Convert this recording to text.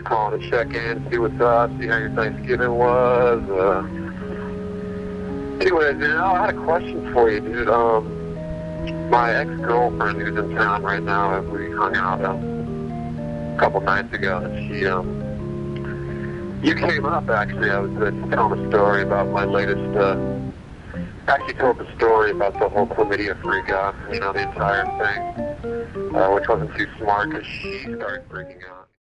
calling to check in, see what's up, see how your Thanksgiving was. Anyways, dude, I had a question for you, dude. My ex-girlfriend who's in town right now, we hung out a couple nights ago, and you came up, actually. I was telling a story about my latest, actually told the story about the whole chlamydia freak out, the entire thing, which wasn't too smart because she started freaking out.